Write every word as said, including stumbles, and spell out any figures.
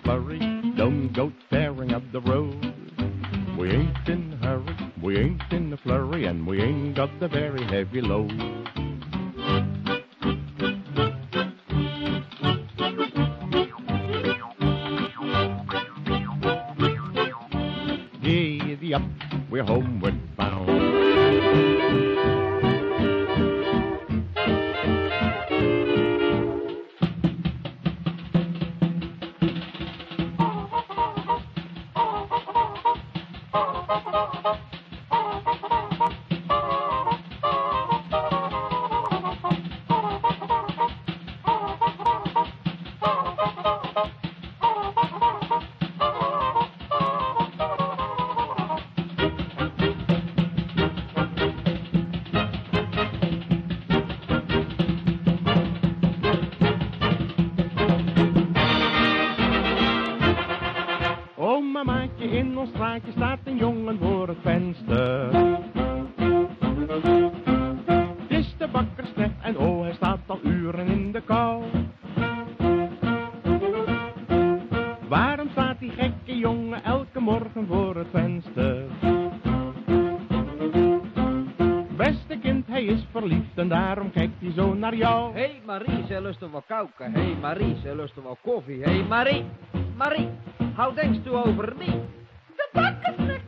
flurry, don't go tearing up the road. We ain't in a hurry, we ain't in a flurry, and we ain't got the very heavy load. Giddy up, we're homeward bound. Mamaatje, in ons straatje staat een jongen voor het venster. Het is de bakkersknecht en oh, hij staat al uren in de kou. Waarom staat die gekke jongen elke morgen voor het venster? Beste kind, hij is verliefd en daarom kijkt hij zo naar jou. Hé hey Marie, zij lust wel kauken. Hé hey Marie, zij lust wel koffie. Hé hey Marie, Marie, hoe denkst u over mij? De bakkersnek